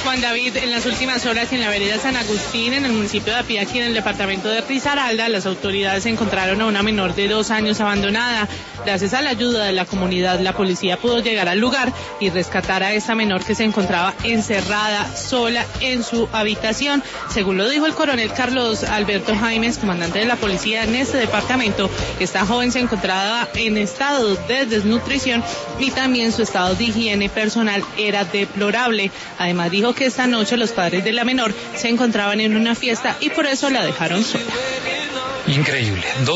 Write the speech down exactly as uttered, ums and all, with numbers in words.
Juan David, en las últimas horas en la vereda San Agustín, en el municipio de Apiaqui, en el departamento de Risaralda, las autoridades encontraron a una menor de dos años abandonada. Gracias a la ayuda de la comunidad, la policía pudo llegar al lugar y rescatar a esta menor que se encontraba encerrada sola en su habitación. Según lo dijo el coronel Carlos Alberto Jaimes, comandante de la policía en este departamento, esta joven se encontraba en estado de desnutrición y también su estado de higiene personal era deplorable. Además dijo que esta noche los padres de la menor se encontraban en una fiesta y por eso la dejaron sola. Increíble.